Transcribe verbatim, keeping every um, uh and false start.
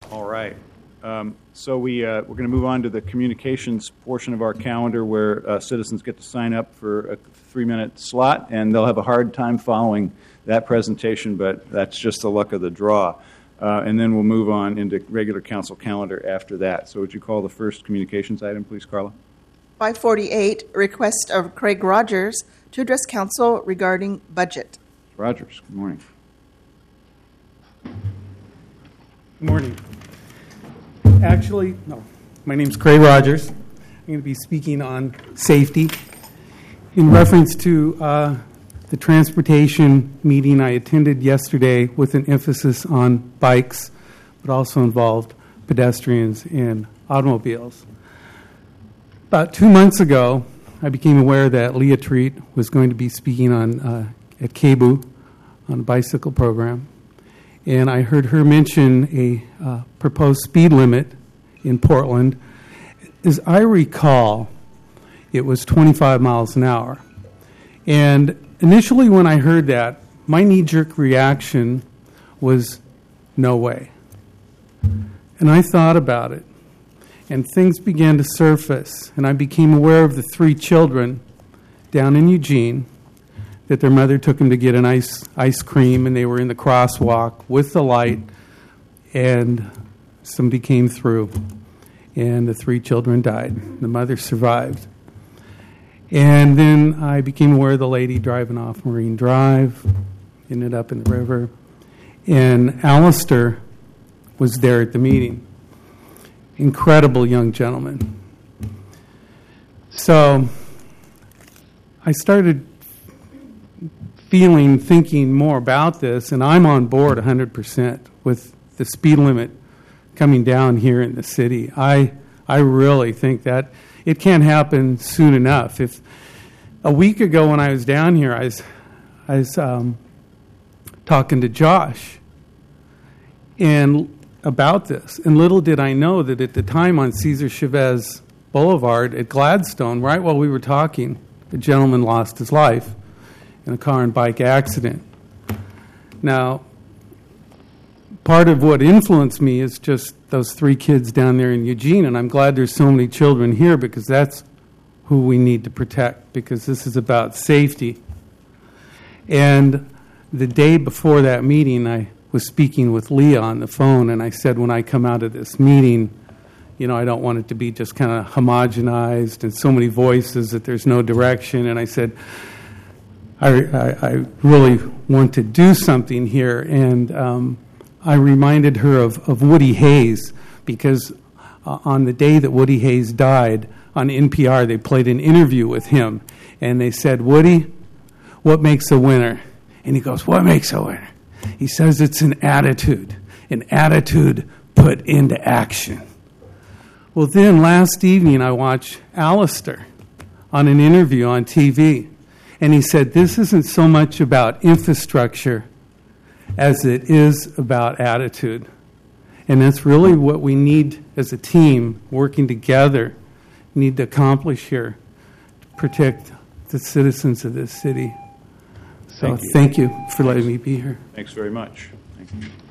All right. Um, so we, uh, we're going to move on to the communications portion of our calendar where uh, citizens get to sign up for a three-minute slot, and they'll have a hard time following that presentation, but that's just the luck of the draw. Uh, and then we'll move on into regular council calendar after that. So would you call the first communications item, please, Carla? five forty-eight, request of Craig Rogers to address council regarding budget. Rogers, good morning. Good morning. Actually, no, my name's Craig Rogers. I'm going to be speaking on safety in reference to uh, the transportation meeting I attended yesterday with an emphasis on bikes, but also involved pedestrians and automobiles. About two months ago, I became aware that Leah Treat was going to be speaking on uh, at K B U on a bicycle program. And I heard her mention a uh, proposed speed limit in Portland. As I recall, it was twenty-five miles an hour. And initially when I heard that, my knee-jerk reaction was, no way. And I thought about it, and things began to surface, and I became aware of the three children down in Eugene that their mother took them to get an ice ice cream, and they were in the crosswalk with the light, and somebody came through, and the three children died. The mother survived. And then I became aware of the lady driving off Marine Drive, ended up in the river, and Alistair was there at the meeting. Incredible young gentleman. So I started feeling, thinking more about this, and I'm on board one hundred percent with the speed limit coming down here in the city. I I really think that it can't happen soon enough. If a week ago when I was down here, I was, I was um, talking to Josh and about this, and little did I know that at the time on Cesar Chavez Boulevard at Gladstone, right while we were talking, a gentleman lost his life in a car and bike accident. Now, part of what influenced me is just those three kids down there in Eugene, and I'm glad there's so many children here because that's who we need to protect, because this is about safety. And the day before that meeting, I was speaking with Leah on the phone, and I said, when I come out of this meeting, you know, I don't want it to be just kind of homogenized and so many voices that there's no direction. And I said, I, I, I really want to do something here. And um, I reminded her of, of Woody Hayes, because uh, on the day that Woody Hayes died, on N P R, they played an interview with him. And they said, Woody, what makes a winner? And he goes, what makes a winner? He says it's an attitude, an attitude put into action. Well, then last evening I watched Alistair on an interview on T V, and he said this isn't so much about infrastructure as it is about attitude. And that's really what we need as a team working together, need to accomplish here to protect the citizens of this city. So thank you, thank you for letting me be here. Thanks very much. Thank you.